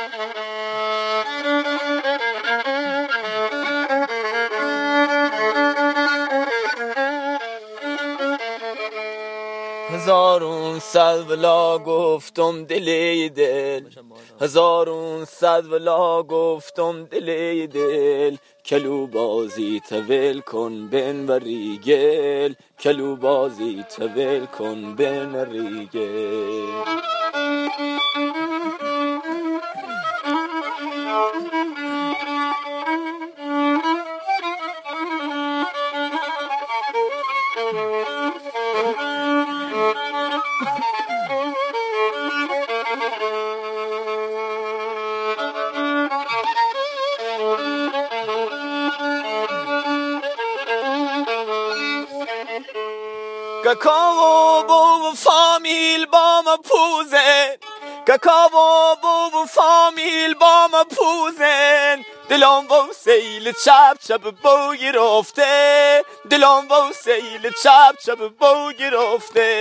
هزارون صد ولا گفتم دلی دل، هزارون صد ولا گفتم دلی دل، کلو بازی تول کن بن و ریگل، کلو بازی تول کن بن و ریگل. Kakao bu famil bama puzen, kakao bu famil bama puzen, dilam bu seyl çap çap bu girofte, dilam bu seyl çap çap bu girofte.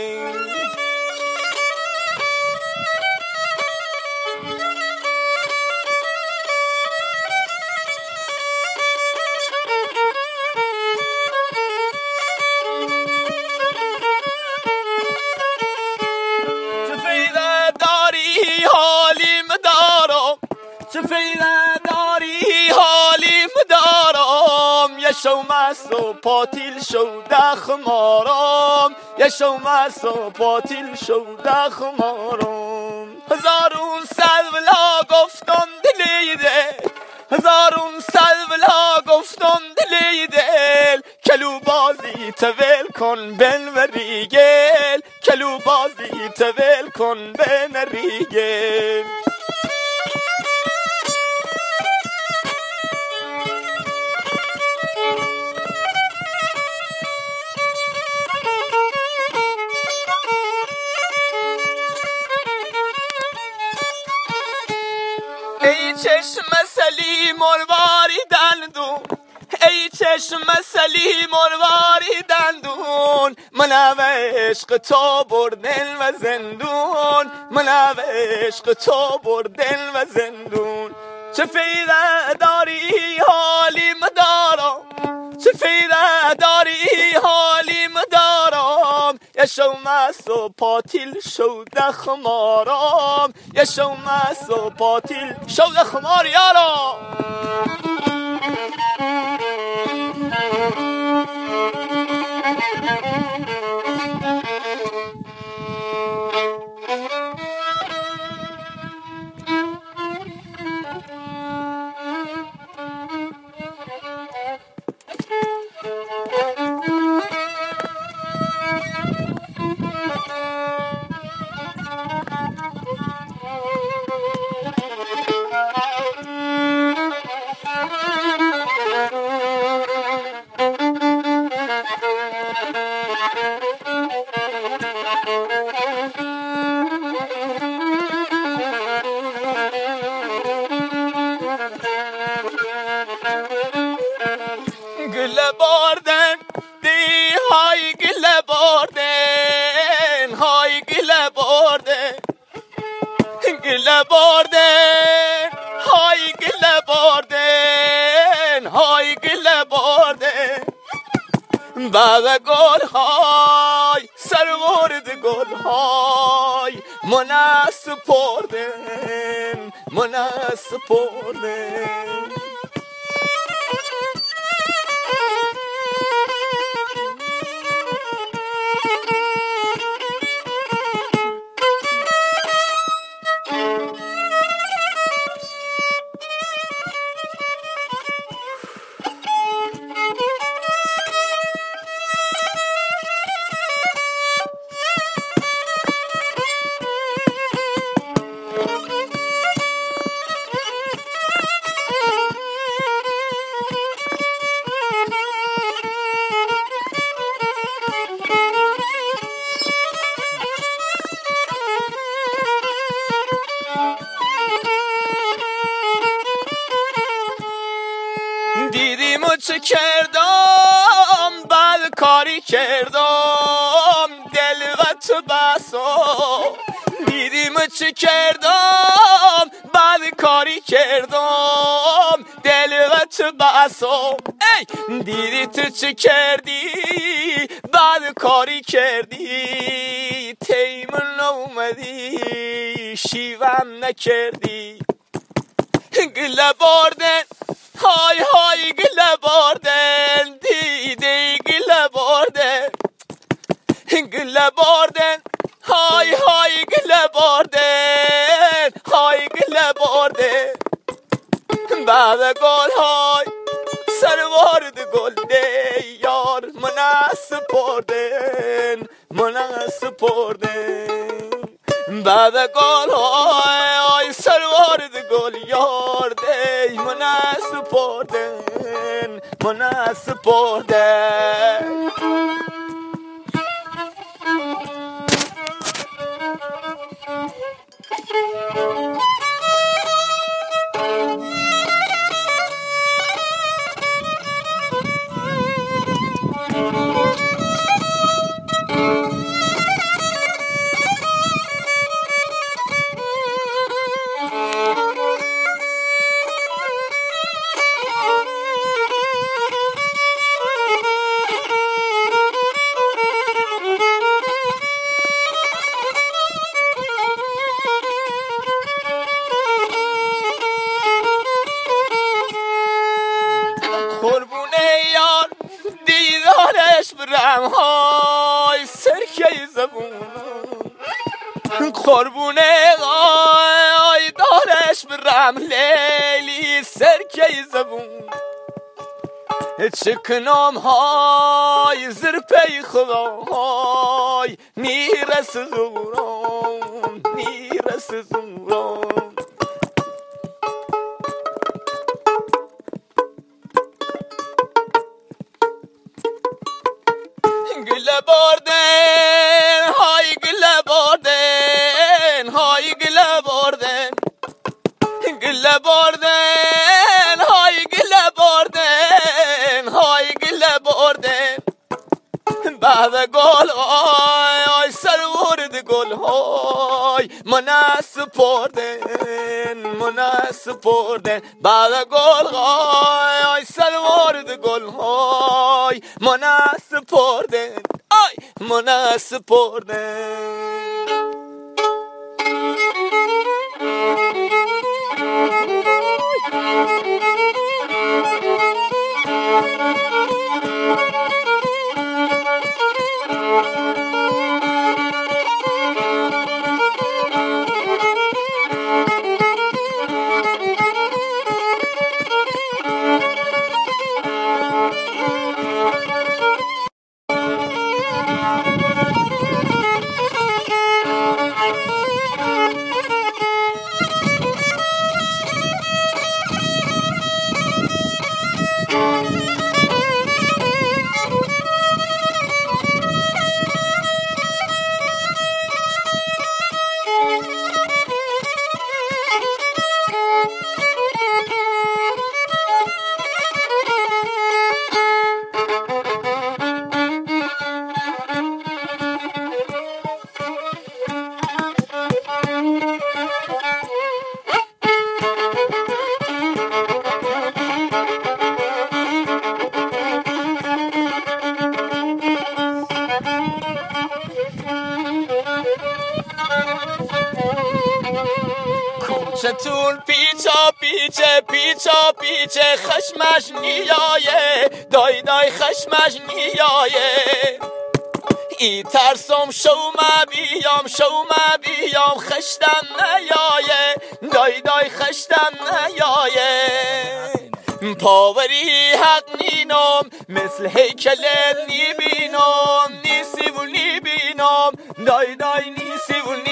چه فیده داری حالیم دارم، یه شومست و پاتیل شوده خمارم، یه شومست و پاتیل شوده خمارم. هزارون صد ولا گفتم دلی دل، هزارون صد ولا گفتم دلی دل، کلو بازی تول کن بن و ریگل، کلو بازی تول کن بن و ریگل. ای چشم سلی مرواری دندون، ای چشم سلی مرواری دندون، من عشق تو بردن و زندون، من عشق تو بردن و زندون. چه فیده داری حالیم دارم، چه فیده داری حالیم دارم، یه شومست و پاتیل شوده خمارم، یه شومست و پاتیل شوده خمار یارم. گله باردن دی های گله باردن، های گله باردن، گله باردن، های گله باردن، های گله باردن. بعد گل های سرورد گل های من سپردن، من سپردن. دیدیم و چه کردم بد کاری کردم دل و تو بسا، دیدیم و چه کردم بد کاری کردم دل و تو بسام ای دیدی تو چه کردی بعد کاری کردی تیمون اومدی شیوم نکردی گله باردن های های گله باردن دیدی گله باردن گله باردن های های گله باردن های گله باردن بعد گل های سروارد گل ده یار من سپردن من سپردن بعد گل های سروارد گل یار ده من سپردن من سپردن قربونه یار دیدارش برم های سرکه زبون قربونه های دارش برم لیلی سرکه زبون چکنام های زرپی خدا های نیرس زورم نیرس زورم گله باردن های گله باردن های گله باردن گله باردن های گله باردن های گله باردن بعد گل های سرورد گل های من سپردن من سپردن بعد گل های سرورد گل های من سپردن آی من سپردن چتون پیچا پیچه پیچا پیچه خشمش نیایه دای دای خشمش نیایه ای ترسم شوم بیام خشتم نیایه دای دای خشتم نیایه پاوری حق نینم مثل هیکل نیبینم نیسی و نیبینم دای دای نیسی و